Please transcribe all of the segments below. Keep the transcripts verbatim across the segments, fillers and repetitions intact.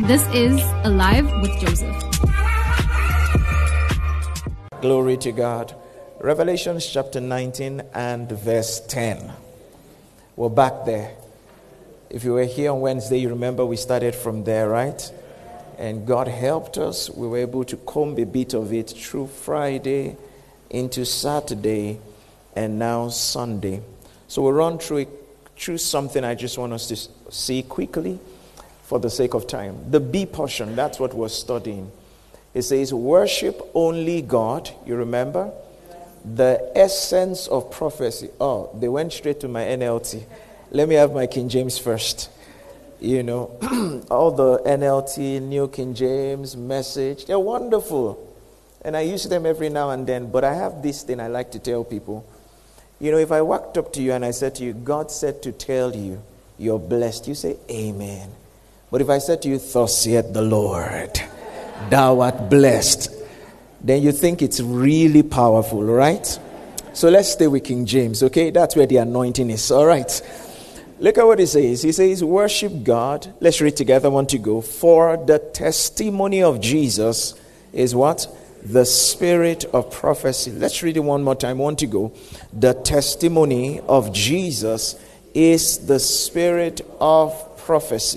This is Alive with Joseph. Glory to God. Revelation chapter nineteen and verse ten. We're back there. If you were here on Wednesday, you remember we started from there, right? And God helped us. We were able to comb a bit of it through Friday into Saturday and now Sunday. So we'll run through it, through something I just want us to see quickly for the sake of time. The B portion, that's what we're studying. It says, worship only God. You remember? The essence of prophecy. Oh, they went straight to my N L T. Let me have my King James first. You know, all the N L T, New King James, Message, they're wonderful. And I use them every now and then. But I have this thing I like to tell people. You know, if I walked up to you and I said to you, God said to tell you, you're blessed, you say, Amen. But if I said to you, thus saith the Lord, thou art blessed, then you think it's really powerful, right? So let's stay with King James, okay? That's where the anointing is, all right? Look at what he says. He says, worship God. Let's read together. One to go. For the testimony of Jesus is what? The spirit of prophecy. Let's read it one more time. One to go. The testimony of Jesus is the spirit of prophecy.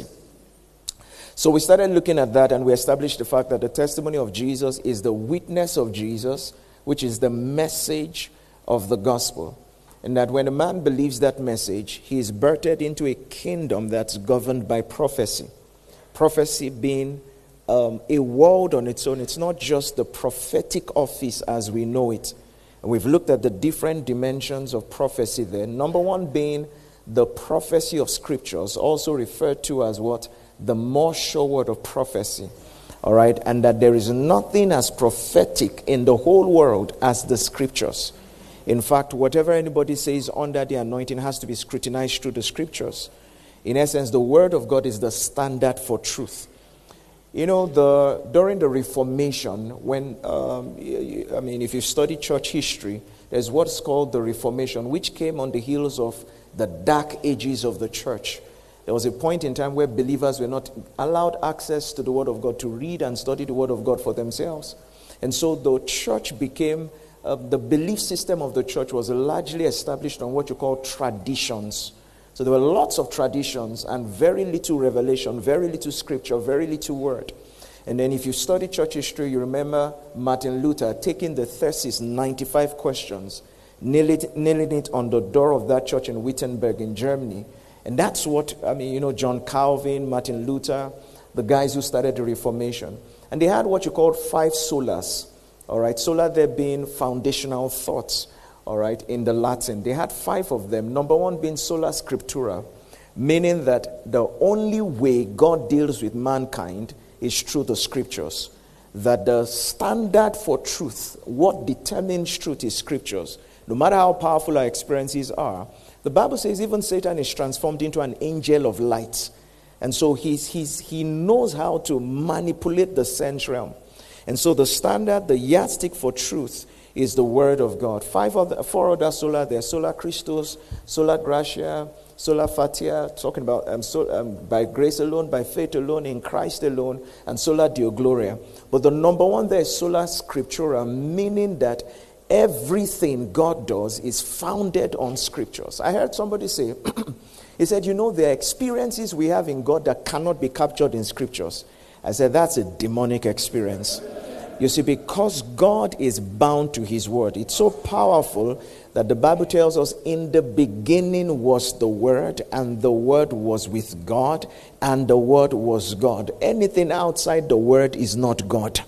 So we started looking at that and we established the fact that the testimony of Jesus is the witness of Jesus, which is the message of the gospel. And that when a man believes that message, he is birthed into a kingdom that's governed by prophecy. Prophecy being um, a world on its own. It's not just the prophetic office as we know it. And we've looked at the different dimensions of prophecy there. Number one being the prophecy of scriptures, also referred to as what? The more sure word of prophecy. All right? And that there is nothing as prophetic in the whole world as the scriptures. In fact, whatever anybody says under the anointing has to be scrutinized through the scriptures. In essence, the word of God is the standard for truth. You know, the during the Reformation, when, um, I mean, if you study church history, there's what's called the Reformation, which came on the heels of the dark ages of the church. There was a point in time where believers were not allowed access to the word of God to read and study the word of God for themselves. And so the church became... Uh, the belief system of the church was largely established on what you call traditions. So there were lots of traditions and very little revelation, very little scripture, very little word. And then if you study church history, you remember Martin Luther taking the thesis, ninety-five questions, nailing it, nailing it on the door of that church in Wittenberg in Germany. And that's what, I mean, you know, John Calvin, Martin Luther, the guys who started the Reformation. And they had what you call five solas. All right, sola there being foundational thoughts, all right, in the Latin. They had five of them. Number one being sola scriptura, meaning that the only way God deals with mankind is through the scriptures. That the standard for truth, what determines truth is scriptures. No matter how powerful our experiences are, the Bible says even Satan is transformed into an angel of light. And so he's, he's, he knows how to manipulate the sense realm. And so the standard, the yardstick for truth is the word of God. Five other, four other sola there: sola Christus, sola gratia, sola fatia, talking about um, so, um, by grace alone, by faith alone, in Christ alone, and sola Deo gloria. But the number one there is sola scriptura, meaning that everything God does is founded on scriptures. I heard somebody say, he said, you know, there are experiences we have in God that cannot be captured in scriptures. I said, that's a demonic experience. You see, because God is bound to his word. It's so powerful that the Bible tells us in the beginning was the word, and the word was with God, and the word was God. Anything outside the word is not God.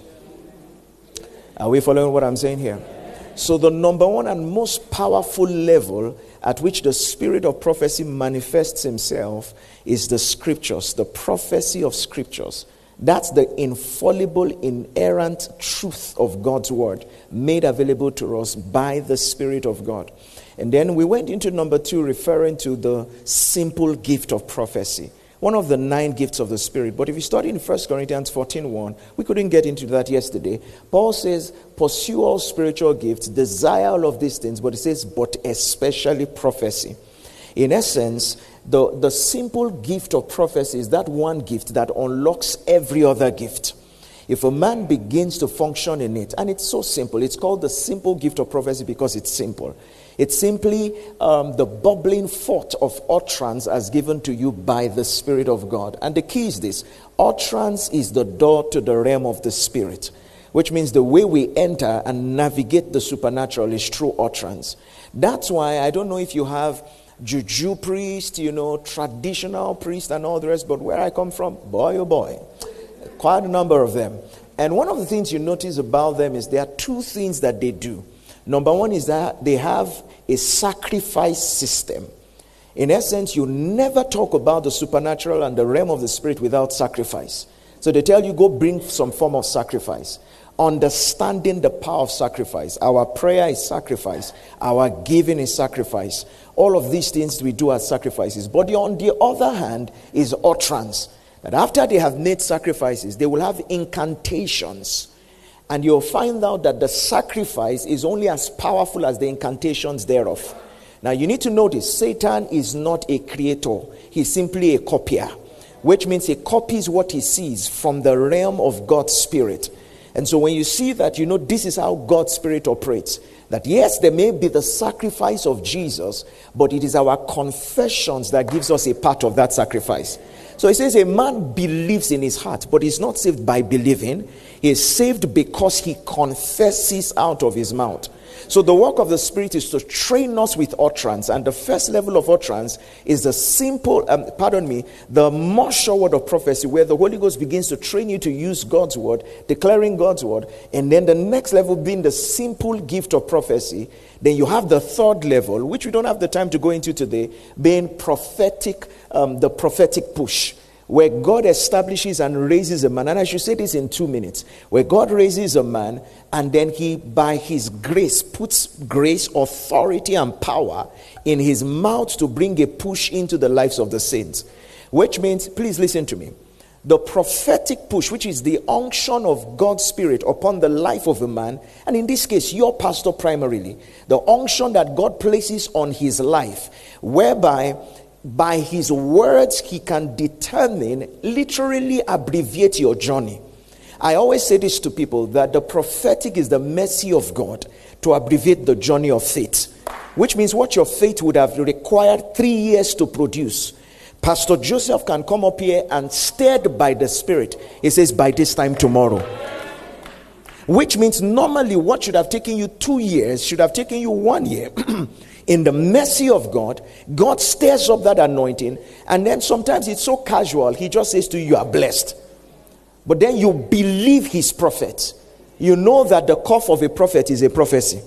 Are we following what I'm saying here? So the number one and most powerful level at which the spirit of prophecy manifests himself is the scriptures, the prophecy of scriptures. That's the infallible, inerrant truth of God's word made available to us by the Spirit of God. And then we went into number two, referring to the simple gift of prophecy. One of the nine gifts of the Spirit. But if you study in First Corinthians fourteen one, we couldn't get into that yesterday. Paul says, pursue all spiritual gifts, desire all of these things, but it says, but especially prophecy. In essence, the, the simple gift of prophecy is that one gift that unlocks every other gift. If a man begins to function in it, and it's so simple, it's called the simple gift of prophecy because it's simple. It's simply um, the bubbling forth of utterance as given to you by the Spirit of God. And the key is this: utterance is the door to the realm of the Spirit, which means the way we enter and navigate the supernatural is through utterance. That's why I don't know if you have juju priest, you know, traditional priest and all the rest, but where I come from, boy oh boy, quite a number of them. And one of the things you notice about them is there are two things that they do. Number one is that they have a sacrifice system. In essence, you never talk about the supernatural and the realm of the Spirit without sacrifice. So they tell you, go bring some form of sacrifice. Understanding the power of sacrifice. Our prayer is sacrifice. Our giving is sacrifice. All of these things we do as sacrifices. But on the other hand is utterance. That after they have made sacrifices, they will have incantations. And you'll find out that the sacrifice is only as powerful as the incantations thereof. Now you need to notice, Satan is not a creator. He's simply a copier. Which means he copies what he sees from the realm of God's Spirit. And so when you see that, you know this is how God's Spirit operates. That yes, there may be the sacrifice of Jesus, but it is our confessions that gives us a part of that sacrifice. So it says a man believes in his heart, but he's not saved by believing. He is saved because he confesses out of his mouth. So the work of the Spirit is to train us with utterance. And the first level of utterance is the simple, um, pardon me, the more sure word of prophecy, where the Holy Ghost begins to train you to use God's word, declaring God's word. And then the next level being the simple gift of prophecy. Then you have the third level, which we don't have the time to go into today, being prophetic, um, the prophetic push, where God establishes and raises a man. And I should say this in two minutes. Where God raises a man, and then he, by his grace, puts grace, authority, and power in his mouth to bring a push into the lives of the saints. Which means, please listen to me. The prophetic push, which is the unction of God's Spirit upon the life of a man, and in this case, your pastor primarily, the unction that God places on his life, whereby by his words he can determine, literally abbreviate your journey. I always say this to people, that the prophetic is the mercy of God to abbreviate the journey of faith. Which means what your faith would have required three years to produce, Pastor Joseph can come up here and, stirred by the Spirit, he says, by this time tomorrow. Which means normally what should have taken you two years should have taken you one year. In the mercy of God, God stirs up that anointing, and then sometimes it's so casual, he just says to you, you are blessed. But then you believe his prophets. You know that the cough of a prophet is a prophecy.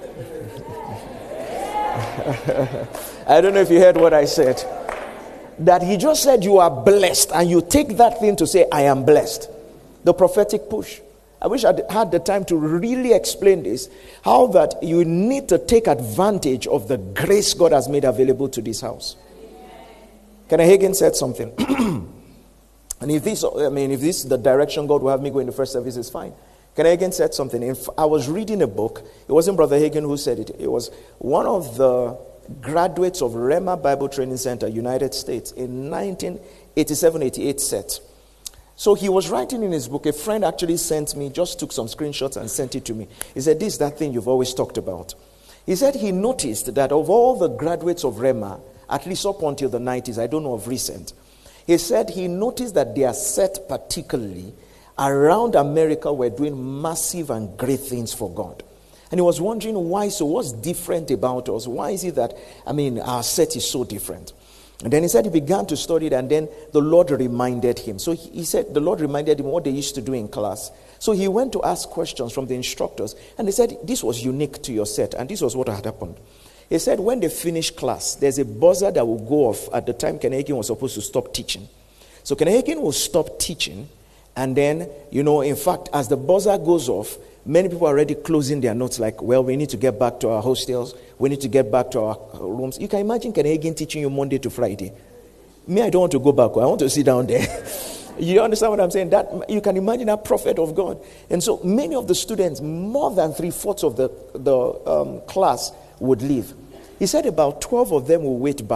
I don't know if you heard what I said. That he just said you are blessed, and you take that thing to say, I am blessed. The prophetic push. I wish I had the time to really explain this. How that you need to take advantage of the grace God has made available to this house. Kenneth Hagin said something. And if this, I mean, if this is the direction God will have me go in the first service, is fine. Kenneth Hagin said something. If I was reading a book. It wasn't Brother Hagin who said it. It was one of the graduates of Rhema Bible Training Center, United States, in nineteen eighty-seven eighty-eight set. So he was writing in his book. A friend actually sent me, just took some screenshots and sent it to me. He said, this is that thing you've always talked about. He said he noticed that of all the graduates of Rhema, at least up until the nineties, I don't know of recent, he said he noticed that their set particularly around America were doing massive and great things for God. And he was wondering why, so what's different about us? Why is it that, I mean, our set is so different? And then he said he began to study it, and then the Lord reminded him. So he, he said the Lord reminded him what they used to do in class. So he went to ask questions from the instructors, and they said this was unique to your set, and this was what had happened. He said when they finished class, there's a buzzer that will go off at the time Kenneth Hagin was supposed to stop teaching. So Kenneth Hagin will stop teaching, and then, you know, in fact, as the buzzer goes off, many people are already closing their notes like, well, we need to get back to our hostels. We need to get back to our rooms. You can imagine Kenneth Hagin teaching you Monday to Friday. Me, I don't want to go back. I want to sit down there. You understand what I'm saying? That you can imagine that prophet of God. And so many of the students, more than three-fourths of the, the um, class would leave. He said about twelve of them will wait back.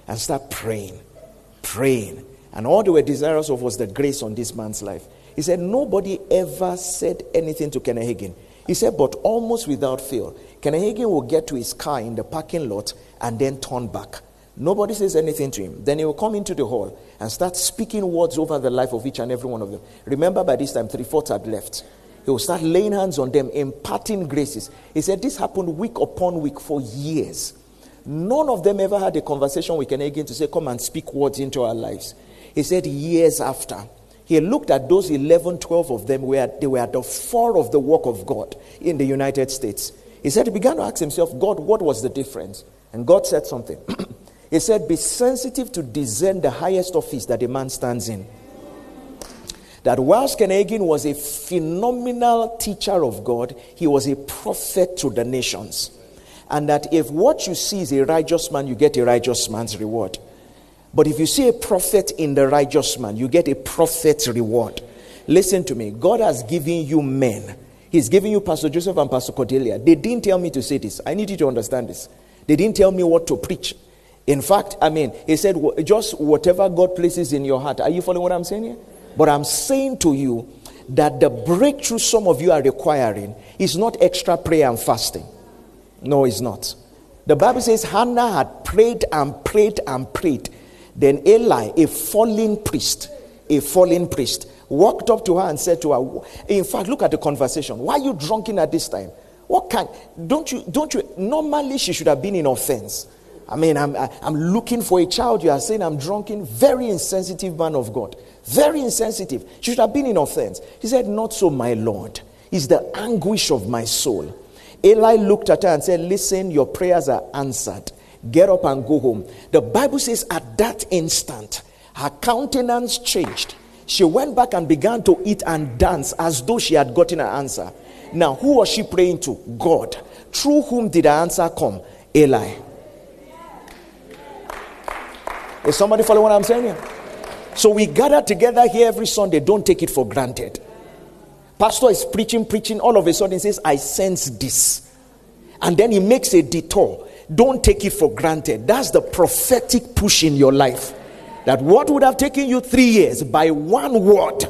and start praying, praying. And all they were desirous of was the grace on this man's life. He said, nobody ever said anything to Kenneth Hagin. He said, but almost without fail, Kenneth Hagin will get to his car in the parking lot and then turn back. Nobody says anything to him. Then he will come into the hall and start speaking words over the life of each and every one of them. Remember, by this time, three-fourths had left. He will start laying hands on them, imparting graces. He said this happened week upon week for years. None of them ever had a conversation with Kenneth Hagin to say, come and speak words into our lives. He said years after, he looked at those eleven, twelve of them, where they were at the fore of the work of God in the United States. He said he began to ask himself, God, what was the difference? And God said something. He said, be sensitive to discern the highest office that a man stands in. That whilst Kenneth Hagin was a phenomenal teacher of God, he was a prophet to the nations. And that if what you see is a righteous man, you get a righteous man's reward. But if you see a prophet in the righteous man, you get a prophet's reward. Listen to me. God has given you men. He's giving you Pastor Joseph and Pastor Cordelia. They didn't tell me to say this. I need you to understand this. They didn't tell me what to preach. In fact, I mean, he said, just whatever God places in your heart. Are you following what I'm saying here? But I'm saying to you that the breakthrough some of you are requiring is not extra prayer and fasting. No, it's not. The Bible says Hannah had prayed and prayed and prayed. Then Eli, a fallen priest, a fallen priest, walked up to her and said to her, in fact, look at the conversation. Why are you drunken at this time? What kind? Don't you, don't you, normally she should have been in offense. I mean, I'm, I'm looking for a child. You are saying I'm drunken. Very insensitive man of God. Very insensitive. She should have been in offense. He said, not so, my Lord. It's the anguish of my soul. Eli looked at her and said, listen, your prayers are answered. Get up and go home. The Bible says at that instant, her countenance changed. She went back and began to eat and dance as though she had gotten an answer. Now, who was she praying to? God. Through whom did the answer come? Eli. Is somebody following what I'm saying here? So we gather together here every Sunday. Don't take it for granted. Pastor is preaching, preaching. All of a sudden he says, I sense this. And then he makes a detour. Don't take it for granted. That's the prophetic push in your life. That what would have taken you three years by one word.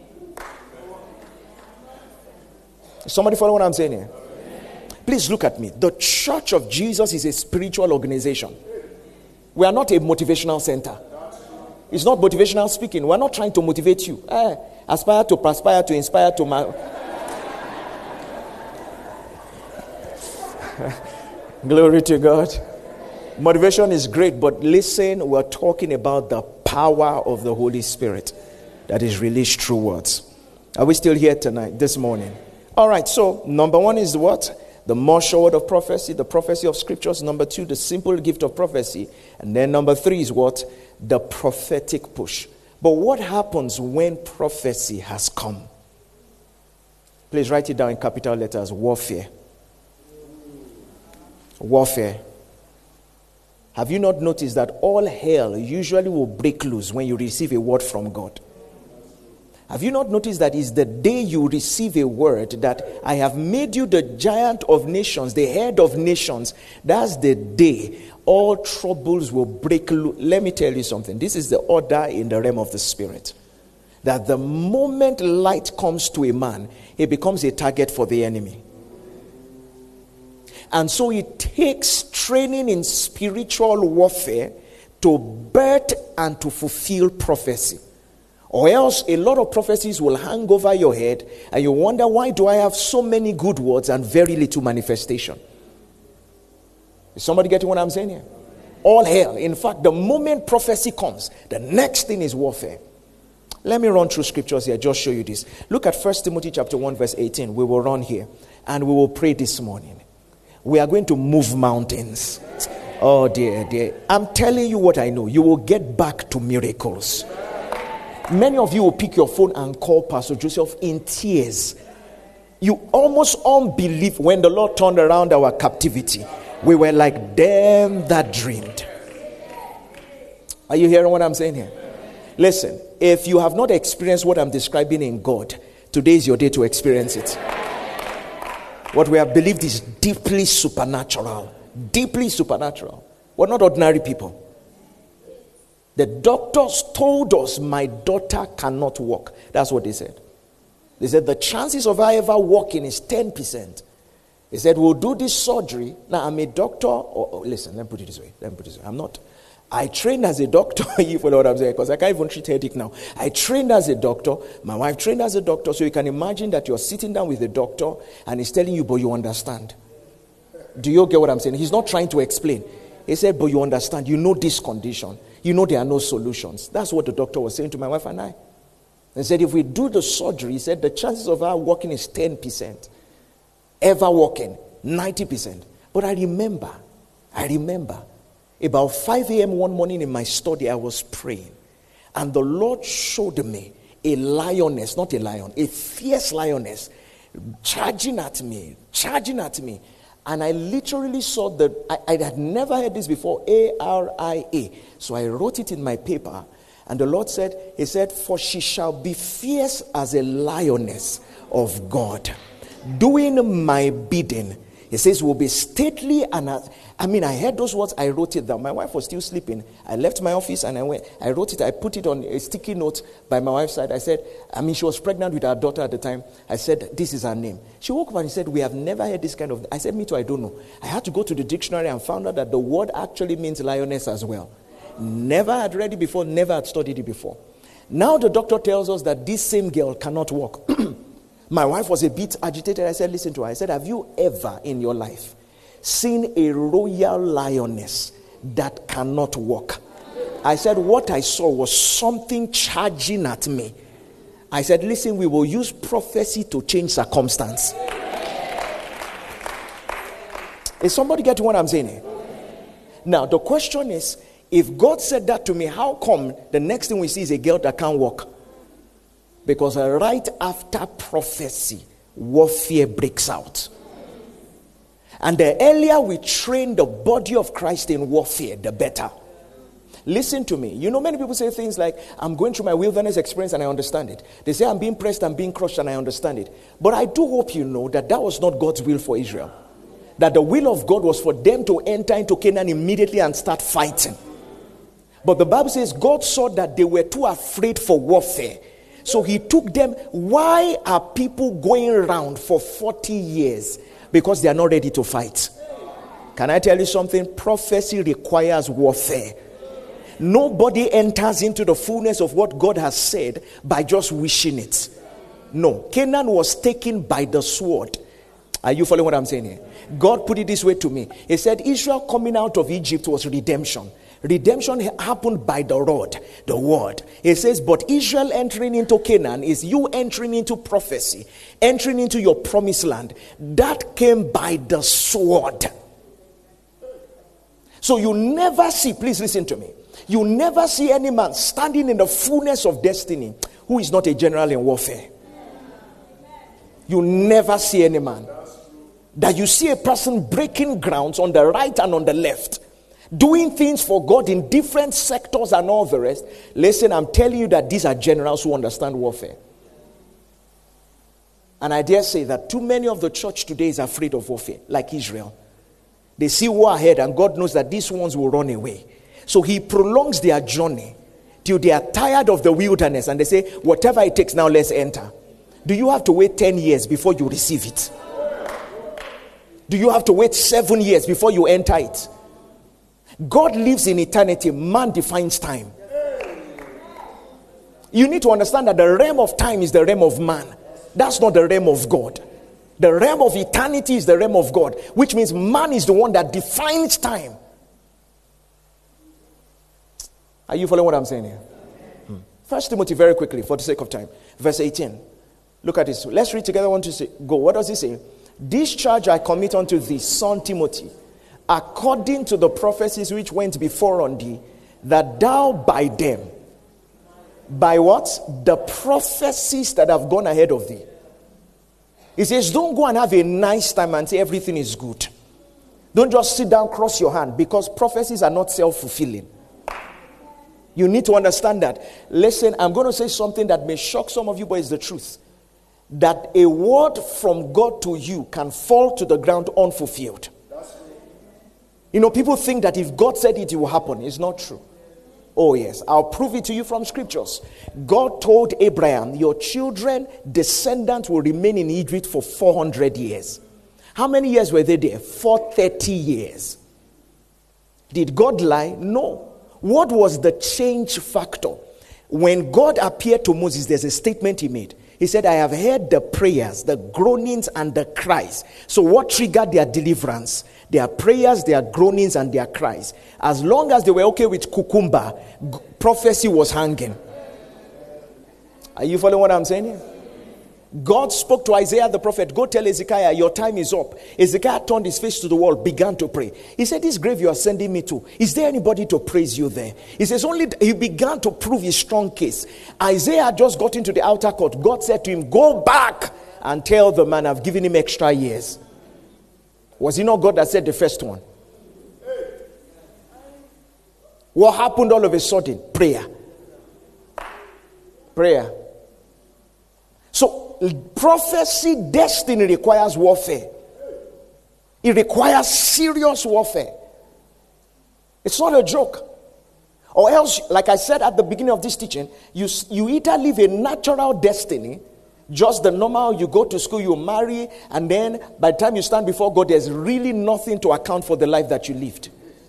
Somebody follow what I'm saying here? Please look at me. The Church of Jesus is a spiritual organization. We are not a motivational center. It's not motivational speaking. We're not trying to motivate you. Eh, aspire to perspire to inspire to ma- Glory to God. Motivation is great, but listen, we're talking about the power of the Holy Spirit that is released through words. Are we still here tonight, this morning? All right, so number one is what? The more sure word of prophecy, the prophecy of scriptures. Number two, the simple gift of prophecy. And then number three is what? The prophetic push. But what happens when prophecy has come? Please write it down in capital letters. Warfare. Warfare. Have you not noticed that all hell usually will break loose when you receive a word from God? Have you not noticed that it's the day you receive a word that I have made you the giant of nations, the head of nations? That's the day all troubles will break loose. Let me tell you something. This is the order in the realm of the spirit. That the moment light comes to a man, he becomes a target for the enemy. And so it takes training in spiritual warfare to birth and to fulfill prophecy. Or else a lot of prophecies will hang over your head and you wonder, why do I have so many good words and very little manifestation? Is somebody getting what I'm saying here? All hell. In fact, the moment prophecy comes, the next thing is warfare. Let me run through scriptures here, just show you this. Look at First Timothy chapter one verse eighteen. We will run here and we will pray this morning. We are going to move mountains. Oh dear, dear. I'm telling you what I know. You will get back to miracles. Many of you will pick your phone and call Pastor Joseph in tears. You almost unbelieve when the Lord turned around our captivity. We were like them that dreamed. Are you hearing what I'm saying here? Listen, if you have not experienced what I'm describing in God, today is your day to experience it. What we have believed is deeply supernatural. Deeply supernatural. We're not ordinary people. The doctors told us my daughter cannot walk. That's what they said. They said the chances of her ever walking is ten percent. They said, we'll do this surgery. Now, I'm a doctor. Or, or, listen, let me put it this way. Let me put it this way. I'm not. I trained as a doctor, you follow what I'm saying, because I can't even treat headache now. I trained as a doctor. My wife trained as a doctor. So you can imagine that you're sitting down with a doctor and he's telling you, but you understand. Do you get what I'm saying? He's not trying to explain. He said, but you understand. You know this condition. You know there are no solutions. That's what the doctor was saying to my wife and I. He said, if we do the surgery, he said, the chances of her walking is ten percent. Ever walking, ninety percent. But I remember, I remember, about five a.m. one morning in my study, I was praying. And the Lord showed me a lioness, not a lion, a fierce lioness, charging at me, charging at me. And I literally saw that, I, I had never heard this before, A R I A. So I wrote it in my paper. And the Lord said, he said, for she shall be fierce as a lioness of God, doing my bidding. He says, will be stately. And I, I mean, I heard those words. I wrote it down. My wife was still sleeping. I left my office and I went. I wrote it. I put it on a sticky note by my wife's side. I said, I mean, she was pregnant with her daughter at the time. I said, this is her name. She woke up and said, we have never heard this kind of. I said, me too, I don't know. I had to go to the dictionary and found out that the word actually means lioness as well. Never had read it before. Never had studied it before. Now the doctor tells us that this same girl cannot walk. My wife was a bit agitated. I said, listen to her. I said, have you ever in your life seen a royal lioness that cannot walk? I said, what I saw was something charging at me. I said, listen, we will use prophecy to change circumstance. Is somebody getting what I'm saying? Now, the question is, if God said that to me, how come the next thing we see is a girl that can't walk? Because right after prophecy, warfare breaks out. And the earlier we train the body of Christ in warfare, the better. Listen to me. You know, many people say things like, I'm going through my wilderness experience and I understand it. They say, I'm being pressed, I'm being crushed and I understand it. But I do hope you know that that was not God's will for Israel. That the will of God was for them to enter into Canaan immediately and start fighting. But the Bible says God saw that they were too afraid for warfare. So he took them. Why are people going around for forty years? Because they are not ready to fight. Can I tell you something? Prophecy requires warfare. Nobody enters into the fullness of what God has said by just wishing it. No. Canaan was taken by the sword. Are you following what I'm saying here? God put it this way to me. He said Israel coming out of Egypt was redemption. Redemption happened by the rod, the word. It says, but Israel entering into Canaan is you entering into prophecy, entering into your promised land. That came by the sword. So you never see, please listen to me. You never see any man standing in the fullness of destiny who is not a general in warfare. You never see any man. That you see a person breaking grounds on the right and on the left, doing things for God in different sectors and all the rest. Listen, I'm telling you that these are generals who understand warfare. And I dare say that too many of the church today is afraid of warfare, like Israel. They see war ahead and God knows that these ones will run away. So he prolongs their journey till they are tired of the wilderness and they say, whatever it takes now, let's enter. Do you have to wait ten years before you receive it? Do you have to wait seven years before you enter it? God lives in eternity. Man defines time. You need to understand that the realm of time is the realm of man. That's not the realm of God. The realm of eternity is the realm of God, which means man is the one that defines time. Are you following what I'm saying here? Hmm. First Timothy, very quickly, for the sake of time. Verse eighteen. Look at this. Let's read together. I want to say, go. What does he say? This charge I commit unto thee, son Timothy, according to the prophecies which went before on thee, that thou by them, by what? The prophecies that have gone ahead of thee. He says, don't go and have a nice time and say everything is good. Don't just sit down, cross your hand, because prophecies are not self-fulfilling. You need to understand that. Listen, I'm going to say something that may shock some of you, but it's the truth. That a word from God to you can fall to the ground unfulfilled. You know, people think that if God said it, it will happen. It's not true. Oh yes, I'll prove it to you from scriptures. God told Abraham, your children, descendants will remain in Egypt for four hundred years. How many years were they there? four hundred thirty years. Did God lie? No. What was the change factor? When God appeared to Moses, there's a statement he made. He said, I have heard the prayers, the groanings, and the cries. So what triggered their deliverance? Their prayers, their groanings, and their cries. As long as they were okay with cucumber, g- prophecy was hanging. Are you following what I'm saying here? God spoke to Isaiah the prophet, go tell Ezekiah, your time is up. Ezekiah turned his face to the wall, began to pray. He said, this grave you are sending me to, is there anybody to praise you there? He says, only th- he began to prove his strong case. Isaiah just got into the outer court. God said to him, go back and tell the man I've given him extra years. Was it not God that said the first one? What happened all of a sudden? Prayer. Prayer. So, prophecy, destiny requires warfare. It requires serious warfare. It's not a joke. Or else, like I said at the beginning of this teaching, you, you either live a natural destiny, just the normal, you go to school, you marry, and then by the time you stand before God, there's really nothing to account for the life that you lived.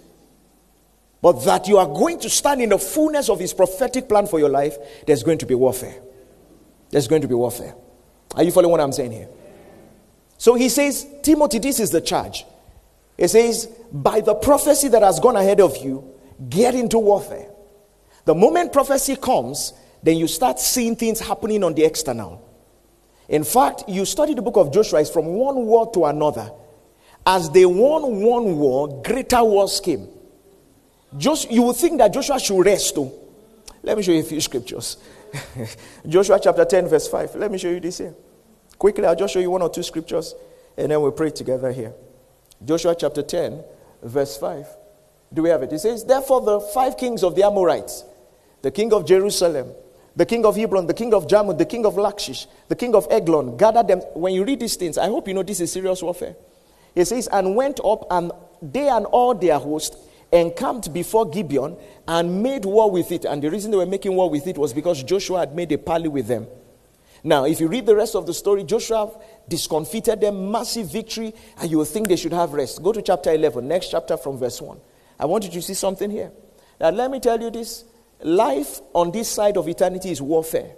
But that you are going to stand in the fullness of his prophetic plan for your life, there's going to be warfare. There's going to be warfare. Are you following what I'm saying here? So he says, Timothy, this is the charge. He says, by the prophecy that has gone ahead of you, get into warfare. The moment prophecy comes, then you start seeing things happening on the external. In fact, you study the book of Joshua, it's from one war to another. As they won one war, greater wars came. Just, you would think that Joshua should rest too. Let me show you a few scriptures. Joshua chapter ten verse five. Let me show you this here. Quickly, I'll just show you one or two scriptures and then we'll pray together here. Joshua chapter ten verse five. Do we have it? It says, therefore the five kings of the Amorites, the king of Jerusalem, the king of Hebron, the king of Jarmuth, the king of Lachish, the king of Eglon, gathered them. When you read these things, I hope you know this is serious warfare. It says, and went up, and they and all their host encamped before Gibeon and made war with it. And the reason they were making war with it was because Joshua had made a parley with them. Now, if you read the rest of the story, Joshua discomfited them, massive victory, and you will think they should have rest. Go to chapter eleven, next chapter from verse one. I want you to see something here. Now, let me tell you this. Life on this side of eternity is warfare.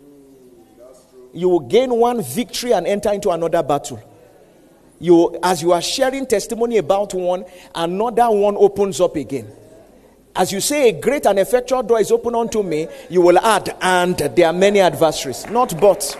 You will gain one victory and enter into another battle. You, as you are sharing testimony about one, another one opens up again. As you say, a great and effectual door is open unto me, you will add, and there are many adversaries. Not but.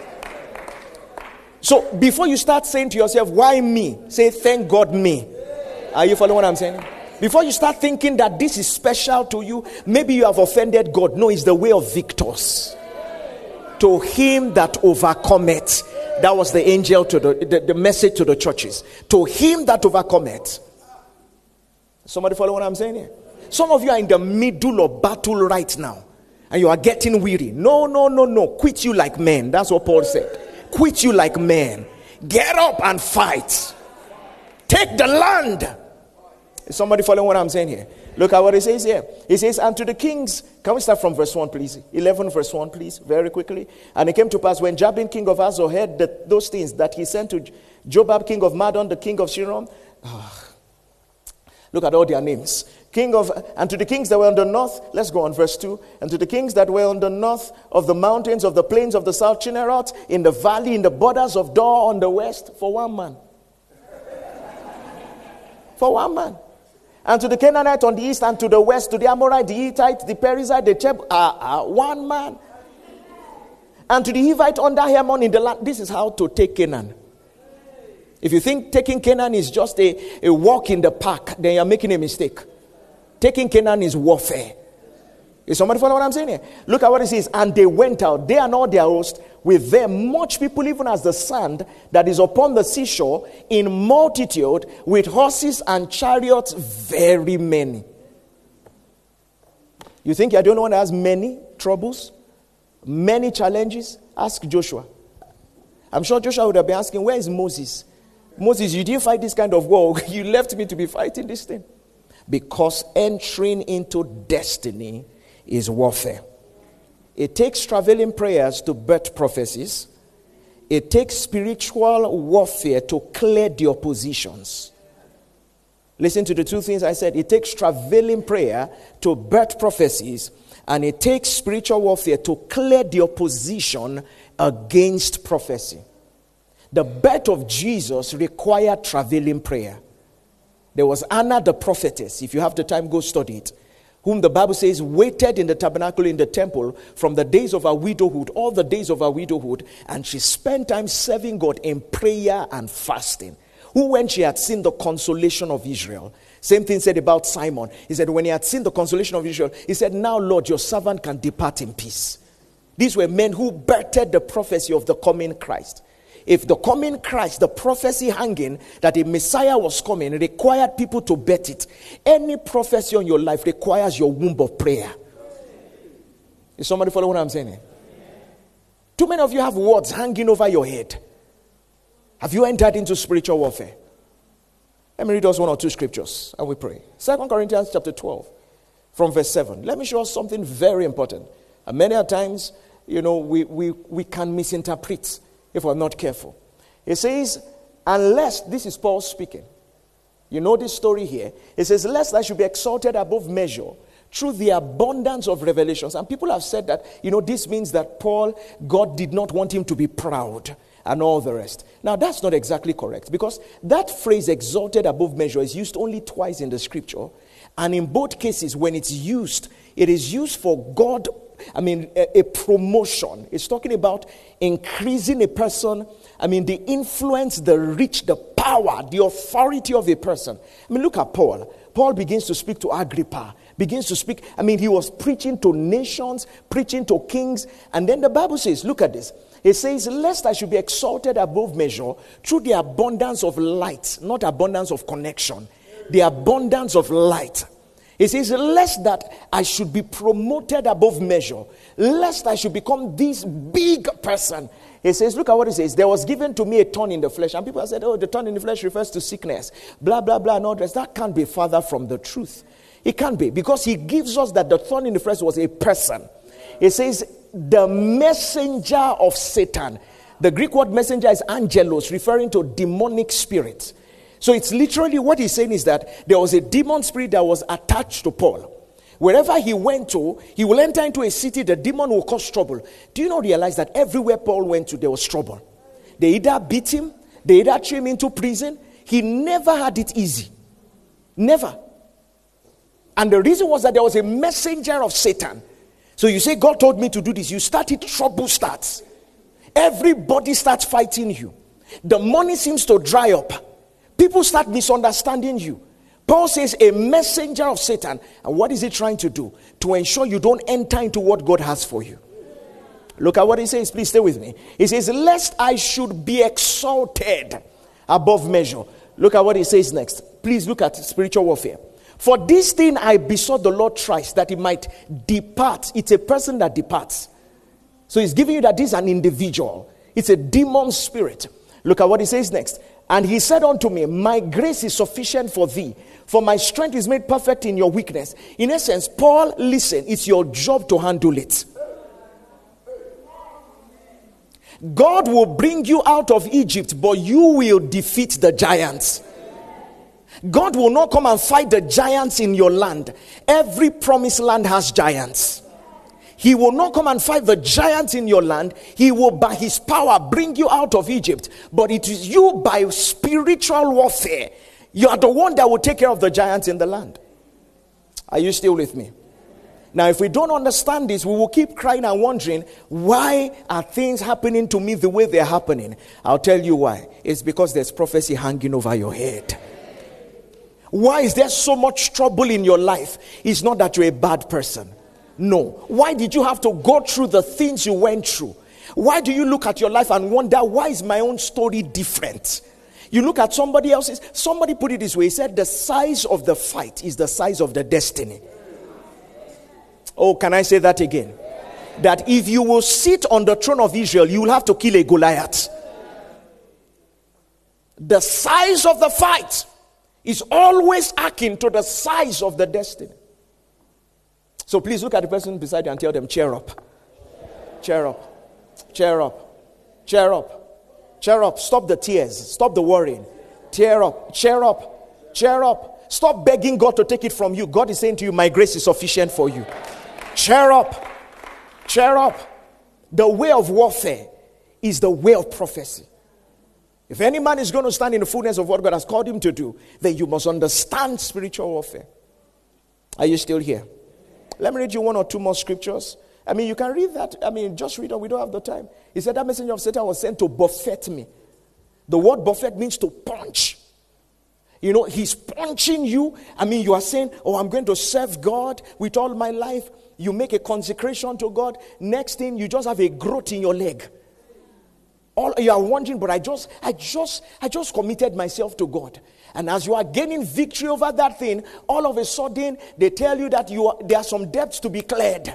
So, before you start saying to yourself, why me? Say, thank God me. Are you following what I'm saying? Before you start thinking that this is special to you, maybe you have offended God. No, it's the way of victors. To him that overcometh. That was the angel to the, the, the message to the churches. To him that overcometh. Somebody follow what I'm saying here? Some of you are in the middle of battle right now. And you are getting weary. No, no, no, no. Quit you like men. That's what Paul said. Quit you like men. Get up and fight. Take the land. Is somebody following what I'm saying here? Look at what it says here. It says, and to the kings, can we start from verse one, please? eleven verse one, please, very quickly. And it came to pass when Jabin, king of Hazor, heard that, those things that he sent to Jobab, king of Madon, the king of Shirom. Oh, look at all their names. King of, and to the kings that were on the north, let's go on verse two. And to the kings that were on the north of the mountains of the plains of the south Chinneroth, in the valley, in the borders of Dor on the west, for one man. For one man. And to the Canaanite on the east and to the west, to the Amorite, the Hittite, the Perizzite, the Cheb, uh, uh, one man. And to the Hivite under Hermon in the land. This is how to take Canaan. If you think taking Canaan is just a, a walk in the park, then you're making a mistake. Taking Canaan is warfare. Is somebody follow what I'm saying here? Look at what it says. And they went out, they and all their host, with them much people, even as the sand that is upon the seashore, in multitude, with horses and chariots, very many. You think you're the only one that has many troubles? Many challenges? Ask Joshua. I'm sure Joshua would have been asking, where is Moses? Moses, you didn't fight this kind of war. You left me to be fighting this thing. Because entering into destiny is warfare. It takes travailing prayers to birth prophecies. It takes spiritual warfare to clear the oppositions. Listen to the two things I said. It takes travailing prayer to birth prophecies, and it takes spiritual warfare to clear the opposition against prophecy. The birth of Jesus required travailing prayer. There was Anna the prophetess. If you have the time, go study it. Whom the Bible says waited in the tabernacle in the temple from the days of her widowhood, all the days of her widowhood, and she spent time serving God in prayer and fasting. Who, when she had seen the consolation of Israel, same thing said about Simon. He said, when he had seen the consolation of Israel, he said, now, Lord, your servant can depart in peace. These were men who birthed the prophecy of the coming Christ. If the coming Christ, the prophecy hanging that a Messiah was coming, required people to bet it, any prophecy on your life requires your womb of prayer. Is somebody follow what I'm saying? Too many of you have words hanging over your head. Have you entered into spiritual warfare? Let me read us one or two scriptures and we pray. Second Corinthians chapter twelve from verse seven. Let me show us something very important. And many a times, you know, we, we, we can misinterpret if we're not careful. It says, unless, this is Paul speaking. You know this story here. It says, lest I should be exalted above measure through the abundance of revelations. And people have said that, you know, this means that Paul, God did not want him to be proud and all the rest. Now, that's not exactly correct, because that phrase exalted above measure is used only twice in the scripture. And in both cases, when it's used, it is used for God, I mean, a, a promotion. It's talking about increasing a person. I mean, the influence, the reach, the power, the authority of a person. I mean, look at Paul. Paul begins to speak to Agrippa, begins to speak. I mean, he was preaching to nations, preaching to kings. And then the Bible says, look at this. It says, lest I should be exalted above measure through the abundance of light, not abundance of connection, the abundance of light. It says, lest that I should be promoted above measure, lest I should become this big person. It says, look at what it says. There was given to me a thorn in the flesh. And people have said, oh, the thorn in the flesh refers to sickness. Blah, blah, blah, and all this. That can't be further from the truth. It can't be. Because he gives us that the thorn in the flesh was a person. It says, the messenger of Satan. The Greek word messenger is angelos, referring to demonic spirit. So it's literally what he's saying is that there was a demon spirit that was attached to Paul. Wherever he went to, he will enter into a city, the demon will cause trouble. Do you not realize that everywhere Paul went to, there was trouble? They either beat him, they either threw him into prison. He never had it easy. Never. And the reason was that there was a messenger of Satan. So you say, God told me to do this. You started, trouble starts. Everybody starts fighting you. The money seems to dry up. People start misunderstanding you. Paul says a messenger of Satan. And what is he trying to do? To ensure you don't enter into what God has for you. Look at what he says. Please stay with me. He says, lest I should be exalted above measure. Look at what he says next. Please look at spiritual warfare. For this thing I besought the Lord thrice, that he might depart. It's a person that departs. So he's giving you that this is an individual. It's a demon spirit. Look at what he says next. And he said unto me, my grace is sufficient for thee, for my strength is made perfect in your weakness. In essence, Paul, listen, it's your job to handle it. God will bring you out of Egypt, but you will defeat the giants. God will not come and fight the giants in your land. Every promised land has giants. He will not come and fight the giants in your land. He will, by his power, bring you out of Egypt. But it is you, by spiritual warfare, you are the one that will take care of the giants in the land. Are you still with me? Now, if we don't understand this, we will keep crying and wondering, why are things happening to me the way they're happening? I'll tell you why. It's because there's prophecy hanging over your head. Why is there so much trouble in your life? It's not that you're a bad person. No. Why did you have to go through the things you went through? Why do you look at your life and wonder, why is my own story different? You look at somebody else's. Somebody put it this way. He said, the size of the fight is the size of the destiny. Oh, can I say that again? That if you will sit on the throne of Israel, you will have to kill a Goliath. The size of the fight is always akin to the size of the destiny. So please look at the person beside you and tell them, cheer up. Cheer up. Cheer up. Cheer up. Cheer up. Stop the tears. Stop the worrying. Cheer up. Cheer up. Cheer up. Stop begging God to take it from you. God is saying to you, my grace is sufficient for you. Cheer up. Cheer up. The way of warfare is the way of prophecy. If any man is going to stand in the fullness of what God has called him to do, then you must understand spiritual warfare. Are you still here? Let me read you one or two more scriptures. I mean, you can read that. I mean, just read on. We don't have the time. He said that messenger of Satan was sent to buffet me. The word buffet means to punch. You know, he's punching you. I mean, you are saying, oh, I'm going to serve God with all my life. You make a consecration to God. Next thing, you just have a growth in your leg. All you are wondering, but I just, I just, I just committed myself to God. And as you are gaining victory over that thing, all of a sudden, they tell you that you are, there are some debts to be cleared.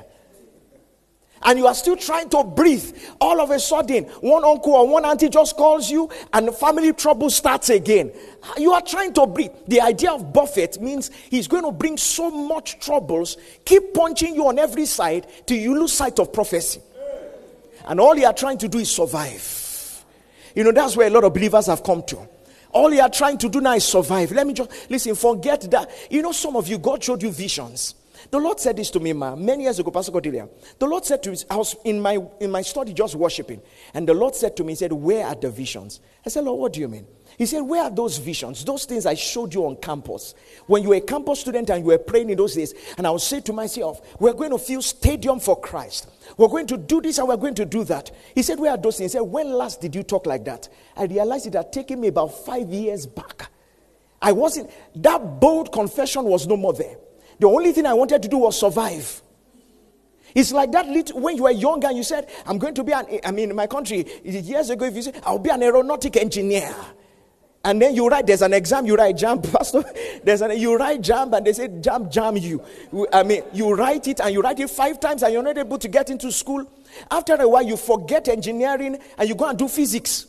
And you are still trying to breathe. All of a sudden, one uncle or one auntie just calls you and the family trouble starts again. You are trying to breathe. The idea of buffet means he's going to bring so much troubles, keep punching you on every side till you lose sight of prophecy. And all you are trying to do is survive. You know, that's where a lot of believers have come to. All you are trying to do now is survive. Let me just, listen, forget that. You know, some of you, God showed you visions. The Lord said this to me, ma, many years ago, Pastor Cordelia. The Lord said to me, I was in my in my study just worshiping. And the Lord said to me, he said, where are the visions? I said, Lord, what do you mean? He said, where are those visions? Those things I showed you on campus. When you were a campus student and you were praying in those days. And I would say to myself, we're going to fill stadium for Christ. We're going to do this and we're going to do that. He said, where are those things? He said, when last did you talk like that? I realized it had taken me about five years back. I wasn't, that bold confession was no more there. The only thing I wanted to do was survive. It's like that little, when you were younger and you said, I'm going to be an, I mean, in my country, years ago, if you say, I'll be an aeronautic engineer. And then you write, there's an exam, you write jam, pastor, there's an, you write jam and they say jam, jam you. I mean, you write it and you write it five times and you're not able to get into school. After a while, you forget engineering and you go and do physics.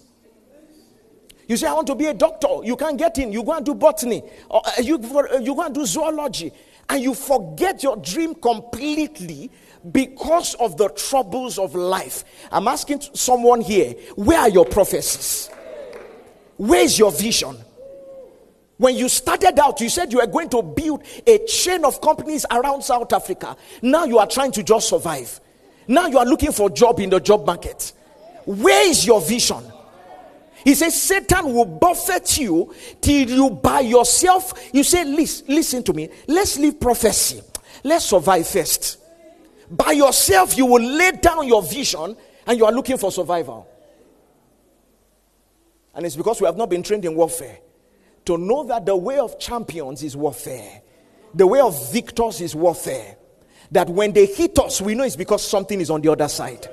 You say, I want to be a doctor. You can't get in. You go and do botany. Or you, you go and do zoology. And you forget your dream completely because of the troubles of life. I'm asking someone here, where are your prophecies? Where is your vision? When you started out, you said you were going to build a chain of companies around South Africa. Now you are trying to just survive. Now you are looking for a job in the job market. Where is your vision? He says Satan will buffet you till you by yourself. You say, listen, listen to me. Let's leave prophecy. Let's survive first. By yourself, you will lay down your vision and you are looking for survival. And it's because we have not been trained in warfare to know that the way of champions is warfare. The way of victors is warfare. That when they hit us, we know it's because something is on the other side.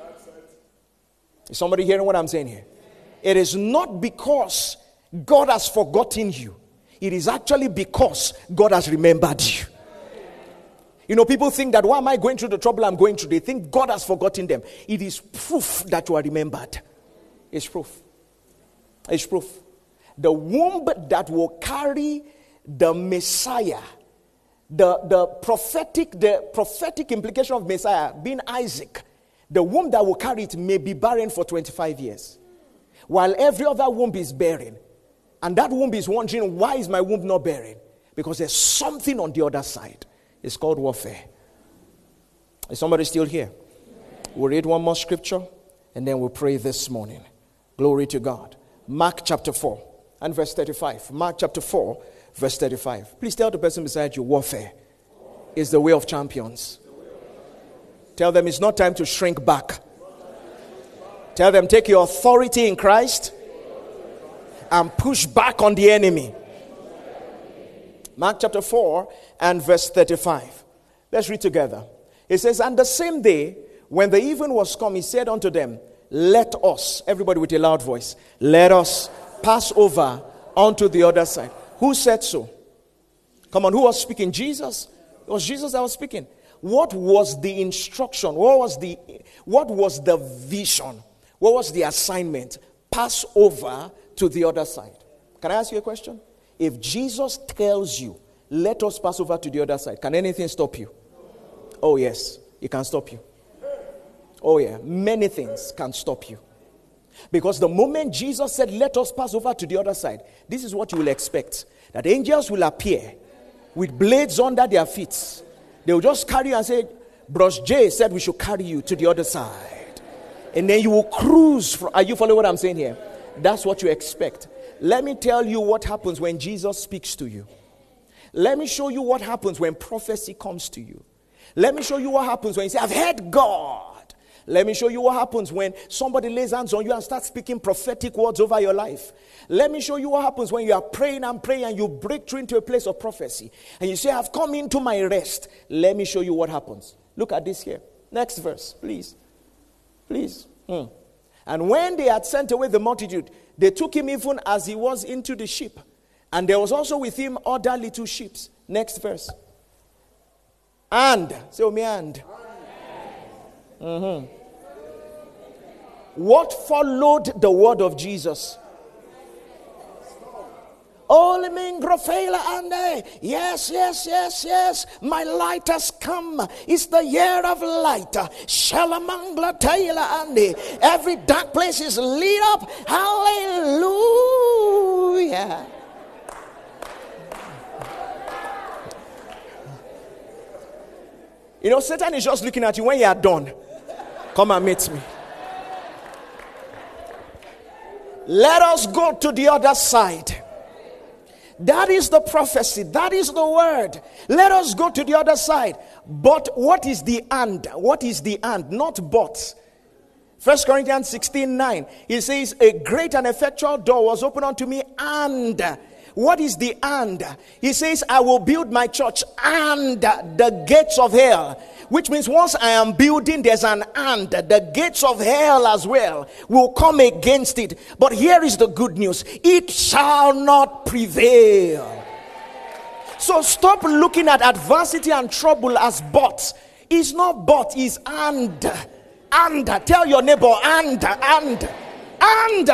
Is somebody hearing what I'm saying here? It is not because God has forgotten you. It is actually because God has remembered you. You know, people think that why am I going through the trouble I'm going through? They think God has forgotten them. It is proof that you are remembered. It's proof. It's proof. The womb that will carry the Messiah, the, the prophetic, the prophetic implication of Messiah being Isaac, the womb that will carry it may be barren for twenty-five years. While every other womb is barren. And that womb is wondering, why is my womb not barren? Because there's something on the other side. It's called warfare. Is somebody still here? We'll read one more scripture and then we'll pray this morning. Glory to God. Mark chapter four and verse thirty-five. Mark chapter four, verse thirty-five. Please tell the person beside you, warfare is the way of champions. Tell them it's not time to shrink back. Tell them, take your authority in Christ and push back on the enemy. Mark chapter four and verse thirty-five. Let's read together. It says, and the same day, when the even was come, he said unto them, let us, everybody with a loud voice, let us pass over onto the other side. Who said so? Come on, who was speaking? Jesus? It was Jesus that was speaking. What was the instruction? What was the, what was the vision? What was the assignment? Pass over to the other side. Can I ask you a question? If Jesus tells you, let us pass over to the other side, can anything stop you? Oh, yes, it can stop you. Oh, yeah, many things can stop you. Because the moment Jesus said, let us pass over to the other side, this is what you will expect. That angels will appear with blades under their feet. They will just carry you and say, Bros J said we should carry you to the other side. And then you will cruise. From, are you following what I'm saying here? That's what you expect. Let me tell you what happens when Jesus speaks to you. Let me show you what happens when prophecy comes to you. Let me show you what happens when you say, I've heard God. Let me show you what happens when somebody lays hands on you and starts speaking prophetic words over your life. Let me show you what happens when you are praying and praying and you break through into a place of prophecy. And you say, I've come into my rest. Let me show you what happens. Look at this here. Next verse, please. Please. Hmm. And when they had sent away the multitude, they took him even as he was into the ship. And there was also with him other little ships. Next verse. And, say, oh, me and. Mm-hmm. What followed the word of Jesus? Yes, yes, yes, yes. My light has come. It's the year of light. Shalamangla Taylor Andy. Every dark place is lit up. Hallelujah. You know, Satan is just looking at you when you are done. Come and meet me. Let us go to the other side. That is the prophecy. That is the word. Let us go to the other side. But what is the and? What is the and? Not but. First Corinthians sixteen nine. He says, a great and effectual door was opened unto me, and what is the and? He says, I will build my church and the gates of hell. Which means once I am building, there's an and. The gates of hell as well will come against it. But here is the good news. It shall not prevail. So stop looking at adversity and trouble as but. It's not but, it's and. And. Tell your neighbor, and, and, and.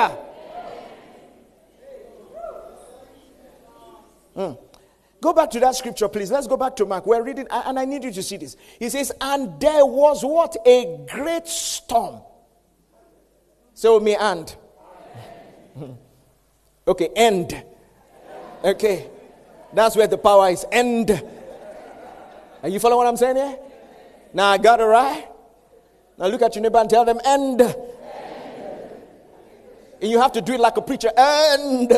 Hmm. Go back to that scripture, please. Let's go back to Mark. We're reading, and I need you to see this. He says, and there was what? A great storm. So me and. Okay, end. Okay. That's where the power is. End. Are you following what I'm saying here? Now I got it right. Now look at your neighbor and tell them, end. End. And you have to do it like a preacher. End.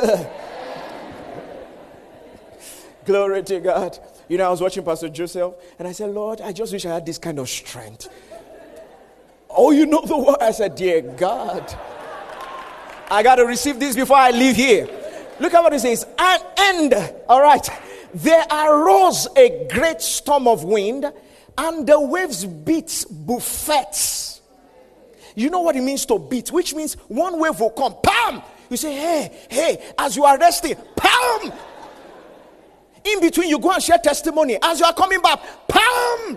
Glory to God. You know, I was watching Pastor Joseph, and I said, Lord, I just wish I had this kind of strength. Oh, you know the word? I said, dear God, I got to receive this before I leave here. Look at what it says. And, and, all right, there arose a great storm of wind, and the waves beat buffets. You know what it means to beat? Which means one wave will come, pam! You say, hey, hey, as you are resting, pam! In between, you go and share testimony. As you are coming back, pam!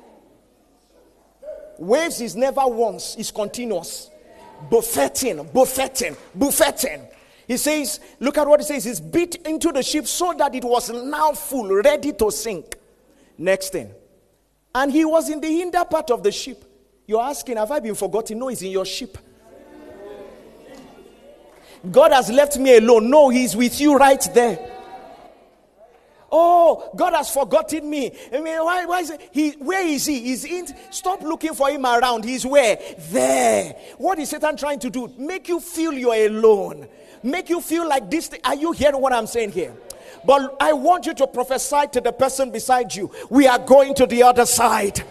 Waves is never once, it's continuous. Buffeting, buffeting, buffeting. He says, look at what he says. It's beat into the ship so that it was now full, ready to sink. Next thing. And he was in the hinder part of the ship. You're asking, have I been forgotten? No, he's in your ship. God has left me alone. No, he's with you right there. Oh, God has forgotten me. I mean, why, why is it? He, where is he? He's in. Stop looking for him around. He's where? There. What is Satan trying to do? Make you feel you're alone. Make you feel like this. Are you hearing what I'm saying here? But I want you to prophesy to the person beside you. We are going to the other side.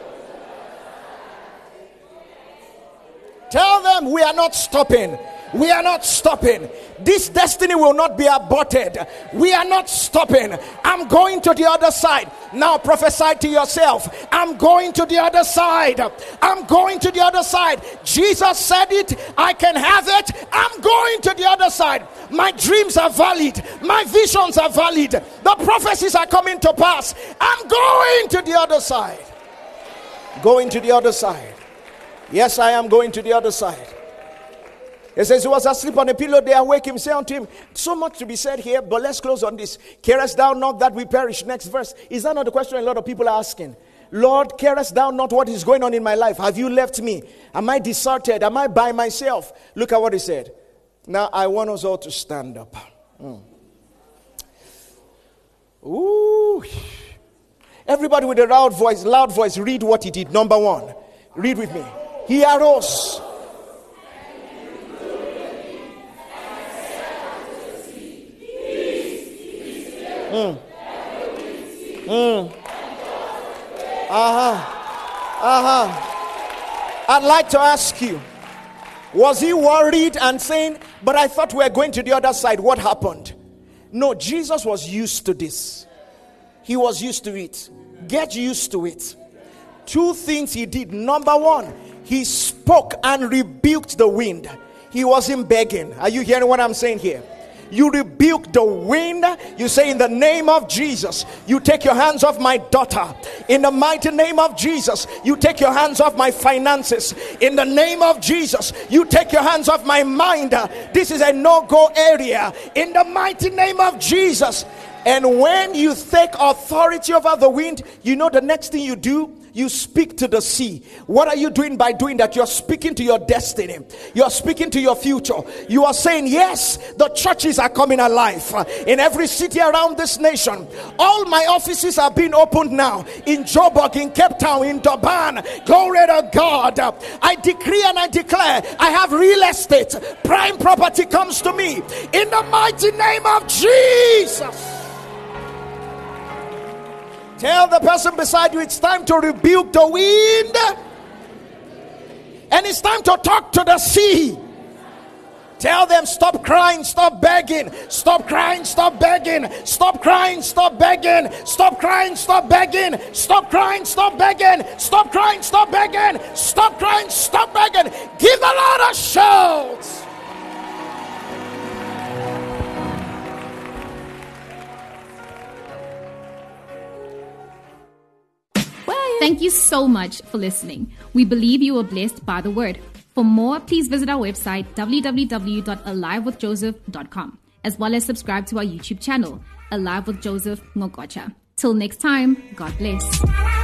Tell them we are not stopping. We are not stopping. This destiny will not be aborted. We are not stopping. I'm going to the other side. Now prophesy to yourself. I'm going to the other side. I'm going to the other side. Jesus said it. I can have it. I'm going to the other side. My dreams are valid. My visions are valid. The prophecies are coming to pass. I'm going to the other side. Going to the other side. Yes, I am going to the other side. He says he was asleep on a pillow. They awake him, say unto him, so much to be said here, but let's close on this. Carest thou not that we perish? Next verse. Is that not the question a lot of people are asking? Lord, carest thou not what is going on in my life? Have you left me? Am I deserted? Am I by myself? Look at what he said. Now, I want us all to stand up. Mm. Ooh. Everybody with a loud voice, loud voice, read what he did. Number one. Read with me. He arose. Mm. Mm. Uh-huh. Uh-huh. I'd like to ask you, was he worried and saying, but I thought we were going to the other side. What happened? No, Jesus was used to this. He was used to it. Get used to it. Two things he did. Number one, he spoke and rebuked the wind. He wasn't begging. Are you hearing what I'm saying here? You rebuke the wind. You say, in the name of Jesus, you take your hands off my daughter. In the mighty name of Jesus, you take your hands off my finances. In the name of Jesus, you take your hands off my mind. This is a no-go area. In the mighty name of Jesus. And when you take authority over the wind, you know the next thing you do? You speak to the sea. What are you doing by doing that? You're speaking to your destiny. You're speaking to your future. You are saying, yes, the churches are coming alive in every city around this nation. All my offices are being opened now in Joburg, in Cape Town, in Durban. Glory to God. I decree and I declare, I have real estate. Prime property comes to me in the mighty name of Jesus. Tell the person beside you, it's time to rebuke the wind. And it's time to talk to the sea. Tell them, stop crying, stop begging. Stop crying, stop begging. Stop crying, stop begging. Stop crying, stop begging. Stop crying, stop begging. Stop crying, stop begging. Stop crying, stop begging. Give the Lord a shout. Thank you so much for listening. We believe you were blessed by the word. For more, please visit our website, w w w dot alive with joseph dot com, as well as subscribe to our YouTube channel, Alive with Joseph Ngokocha. Till next time, God bless.